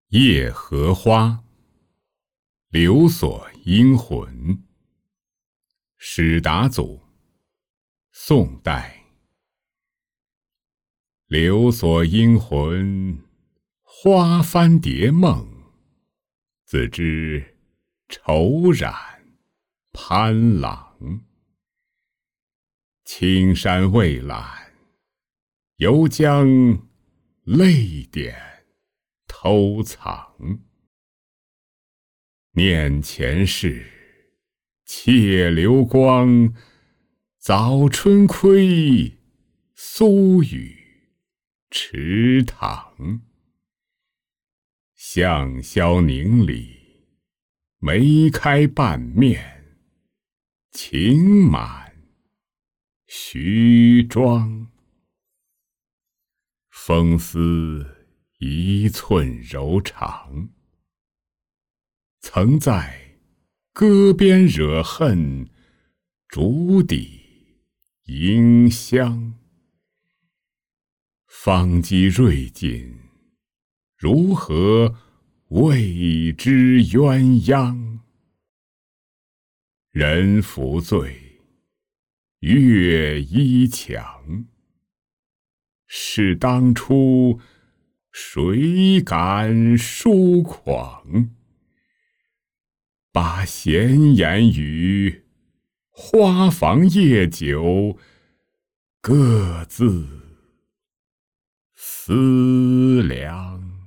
夜荷花，刘所应魂。史达祖，宋代。刘所应魂，花翻蝶梦。自知愁染潘郎。青山未览，犹将泪点偷藏。念前世，妾流光。早春窥苏雨池塘。象销凝里，梅开半面。情满徐庄。风丝一寸柔长。曾在歌边惹恨，竹底迎香。方积锐尽，如何谓之鸳鸯？人扶醉，月依墙。是当初谁敢疏狂？把闲言语，花房夜酒，各自思量。